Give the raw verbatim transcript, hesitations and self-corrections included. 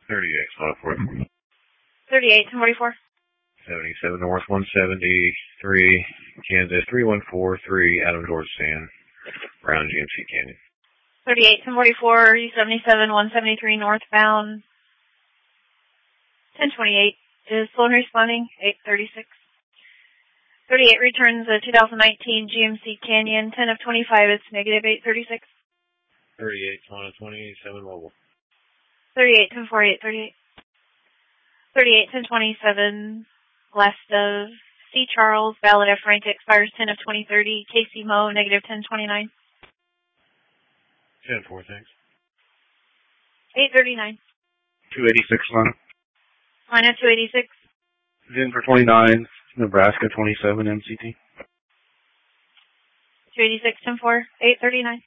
thirty-eight, spot four. thirty-eight, ten forty-four. seventy-seven North, one seventy-three, Kansas, three one four three, Adam George Stan, Brown, G M C Canyon. thirty-eight, ten forty-four, seventy-seven, one seventy-three northbound. ten twenty-eight is slow and responding, eight thirty-six. thirty-eight returns a two thousand nineteen G M C Canyon, ten of twenty-five, it's negative eight thirty-six. thirty-eight, twenty-seven mobile. thirty-eight, ten forty-eight, thirty-eight. thirty-eight, ten twenty-seven, last of C. Charles, valid F rank expires ten of twenty thirty, K C Mo, negative ten twenty-nine. ten four, thanks. eight thirty-nine. two eighty-six, Lana. Lana two eighty-six. Denver twenty-nine, Nebraska twenty-seven, M C T. two eighty-six, ten four, eight thirty-nine.